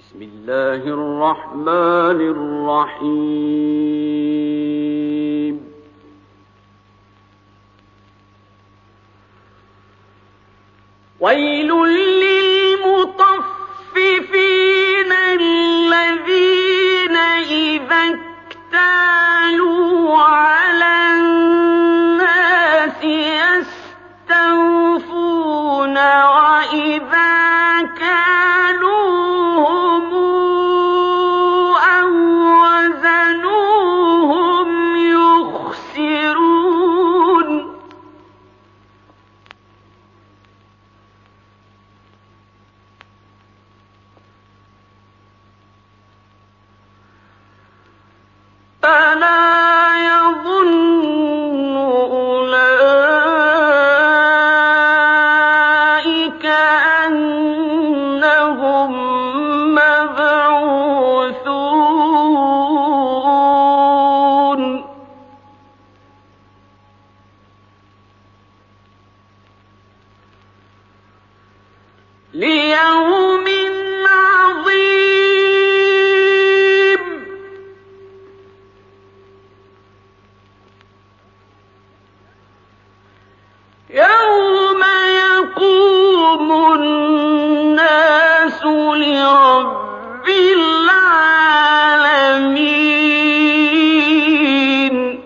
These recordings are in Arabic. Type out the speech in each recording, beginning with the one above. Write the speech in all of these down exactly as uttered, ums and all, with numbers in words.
بسم الله الرحمن الرحيم ويل للمطففين الذين إذا اكتالوا على الناس يستوفون وإذا كالوهم أو وزنوهم يخسرون ألا يظن أولئك أنهم مبعوثون ليوم عظيم يوم يقوم الناس لرب العالمين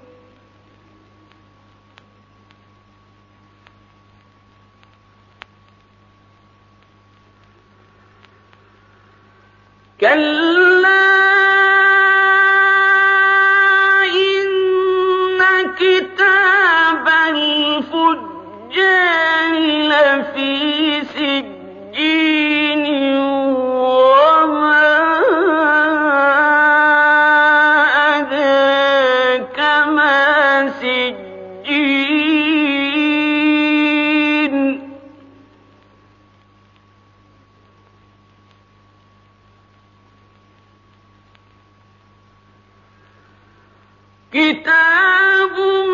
كلا إن كتاب الفجار لفي سجين وما أدراك ما سجين كتاب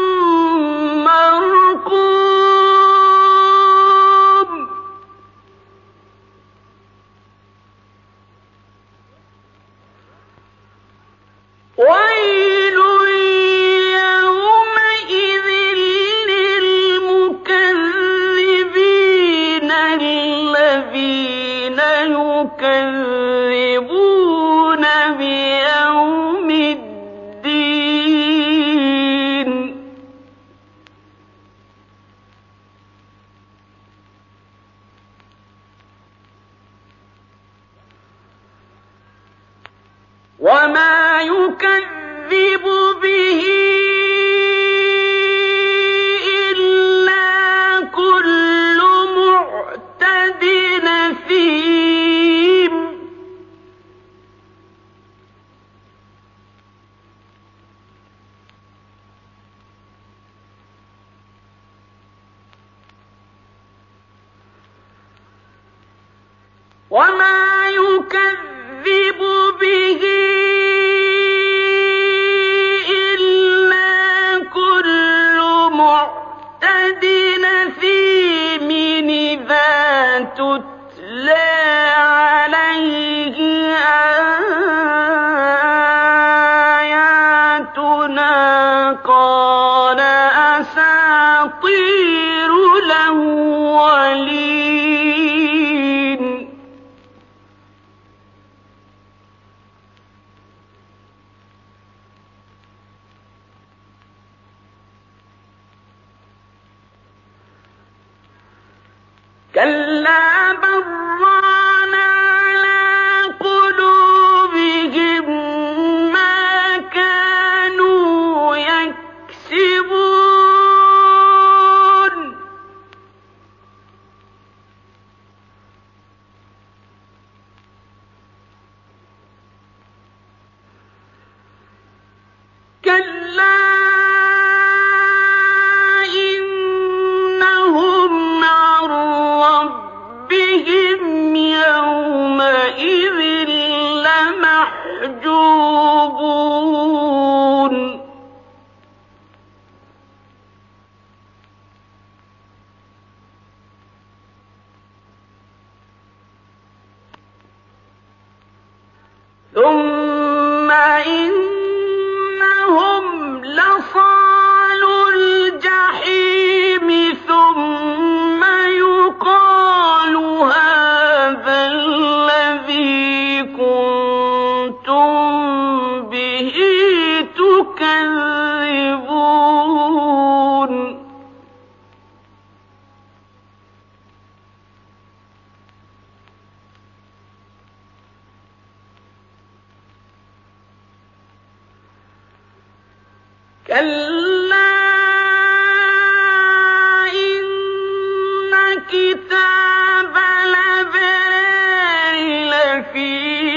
مرقوم ويل يومئذ للمكذبين الذين يكذبون بيوم الدين وما يكذب به إلا كل معتد أثيم وما يكذب به إلا كل معتد أثيم إذا تتلى عليه آياتنا قال أساطير الأولين كلا بل ران على قلوبهم ما كانوا يكسبون كلا إنهم عن ربهم ثم إنهم لصالوا الجحيم ثم يقال هذا الذي كنتم به تكذبون كلا إن كتاب الأبرار لفي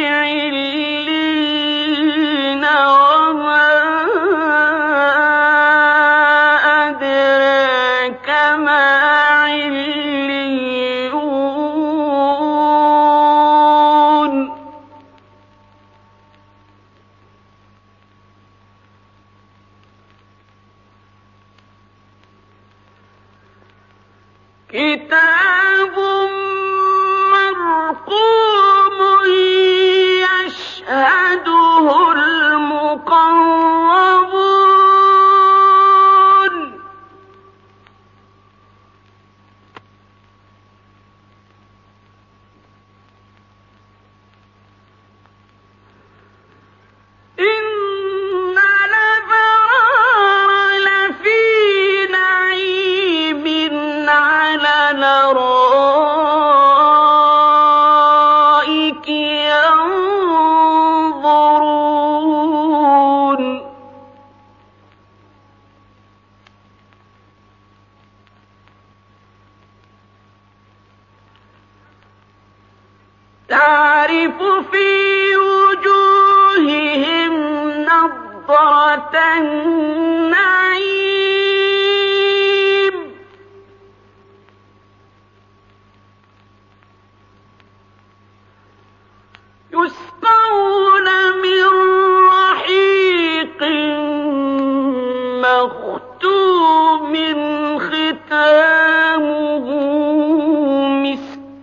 عليين وما أدراك ما عليون كتاب مرقوم يشهده المقربون إن الأبرار لفي نعيم على الأرائك ينظرون تعرف في وجوههم نضرة النعيم يسقون من رحيق مختوم ختامه مسك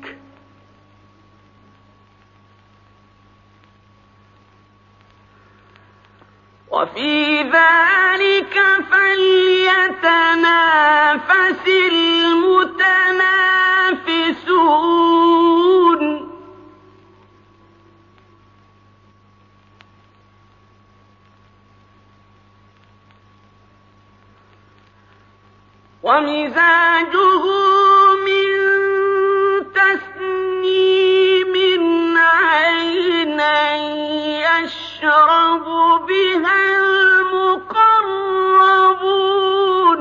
وفي ذلك فليتنافس المتنافسون ومزاجه من تسنيم عينا يشرب بها المقربون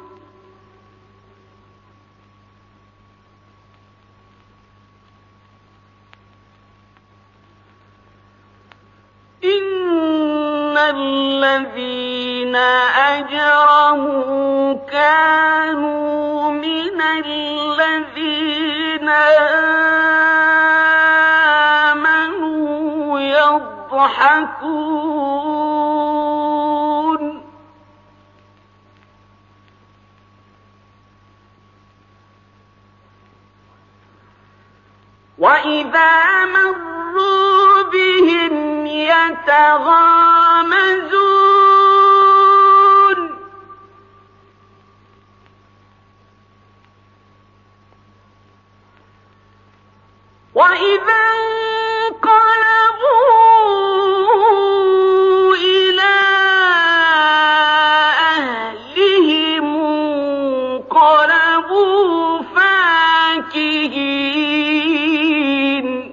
إن الذين أجرموا كانوا من الذين آمنوا يضحكون وإذا مروا بهم يتغامزون وإذا انقلبوا إلى أهلهم انقلبوا فاكهين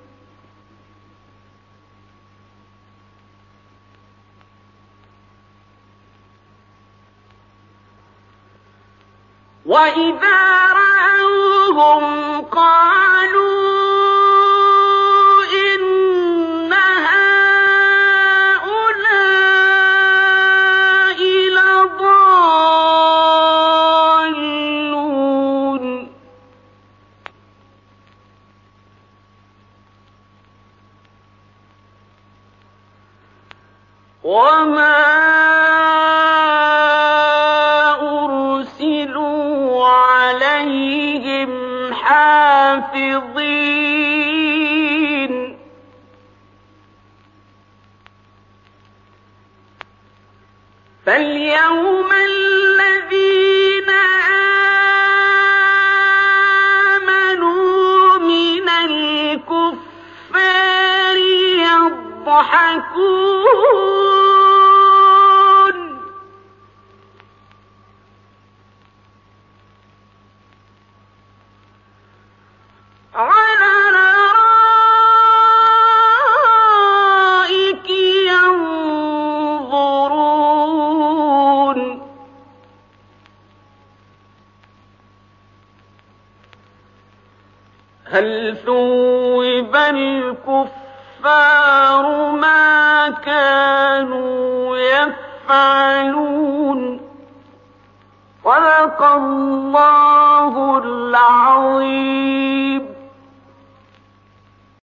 وإذا رأوهم قالوا إن هؤلاء لضالون وما أرسلوا عليهم حافظين يوم الذين آمنوا من الكفار يضحكون على الأرائك ينظرون هل ثوب الكفار ما كانوا يفعلون صدق الله العظيم.